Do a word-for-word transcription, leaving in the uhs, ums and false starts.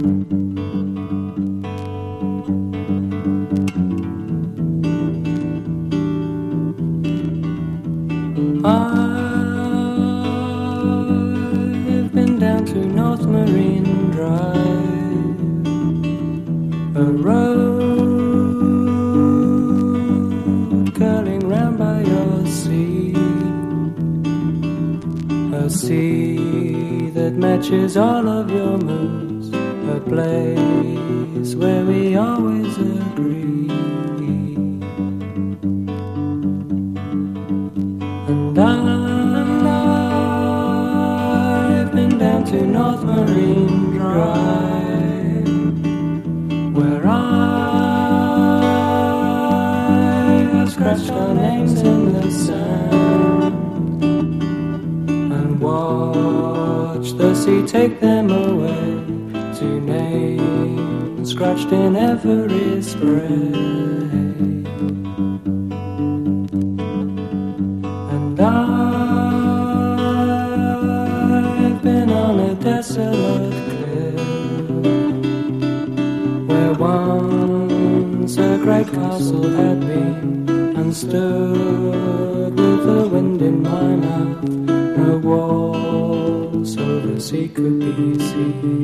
I've been down to North Marine Drive, a road curling round by your sea, a sea that matches all of your moods, a place where we always agree. And I've been down to North Marine Drive, where I have scratched our names in the sand and watched the sea take them away, to names scratched in every spray. I've been on a desolate cliff, where once a great castle had been, and stood with the wind in my mouth, no wall so the sea could be seen.